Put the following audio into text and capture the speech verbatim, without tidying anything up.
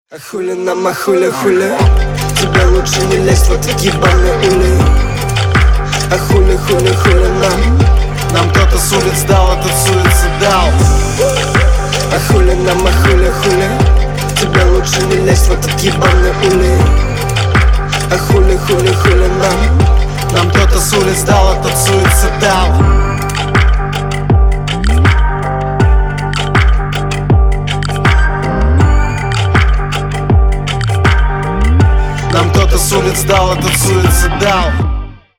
А хули нам, а хули, хули, тебе лучше не лезть в эти ебаные ули. А хули, хули, хули нам, нам кто-то с улиц дал, этот с улицы дал. А хули нам, а хули, хули, тебе лучше не лезть в эти ебаные ули. А хули, хули, хули нам, нам кто-то с улиц дал, этот с улицы дал. Нам кто-то с улиц дал, этот с улицы дал.